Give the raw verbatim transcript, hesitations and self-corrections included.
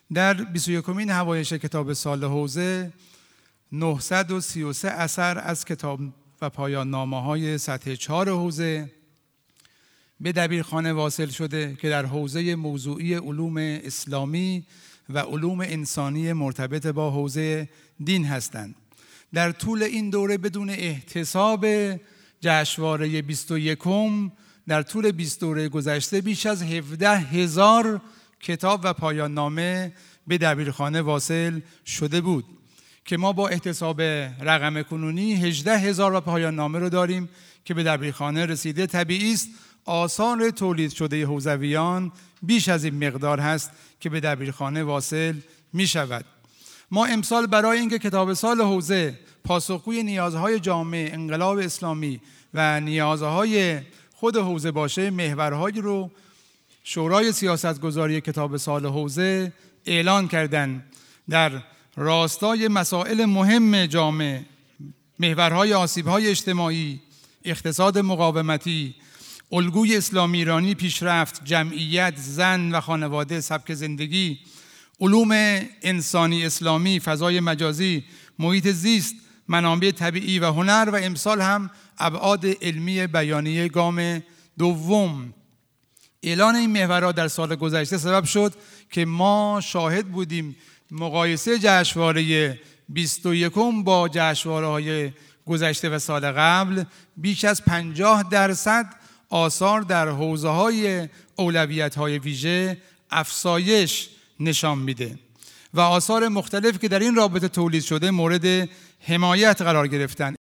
در بیست و یکمین همایش کتاب سال حوزه نهصد و سی و سه اثر از کتاب و پایان نامه‌های سطح چهار حوزه به دبیرخانه واصل شده که در حوزه موضوعی علوم اسلامی و علوم انسانی مرتبط با حوزه دین هستند. در طول این دوره بدون احتساب جشنواره بیست و یکم در طول بیست دوره گذشته بیش از هفده هزار کتاب و پایان نامه به دبیرخانه واصل شده بود که ما با احتساب رقم کنونی هجده هزار و پایان نامه رو داریم که به دبیرخانه رسیده. طبیعی است آثار تولید شده حوزویان بیش از این مقدار هست که به دبیرخانه واصل می شود. ما امسال برای اینکه کتاب سال حوزه پاسخگوی نیازهای جامعه انقلاب اسلامی و نیازهای خود حوزه باشه، محورهایی رو شورای سیاستگذاری کتاب سال حوزه اعلان کردند. در راستای مسائل مهم جامعه، محورهای آسیب‌های اجتماعی، اقتصاد مقاومتی، الگوی اسلامی ایرانی پیشرفت، جمعیت، زن و خانواده، سبک زندگی، علوم انسانی اسلامی، فضای مجازی، محیط زیست، منابع طبیعی و هنر و امسال هم ابعاد علمی بیانیه گام دوم. اعلان این محورها در سال گذشته سبب شد که ما شاهد بودیم مقایسه جشنواره بیست و یکم با جشنواره‌های گذشته و سال قبل بیش از پنجاه درصد آثار در حوزه‌های اولویت‌های ویژه افزایش نشان میده و آثار مختلف که در این رابطه تولید شده مورد حمایت قرار گرفتند.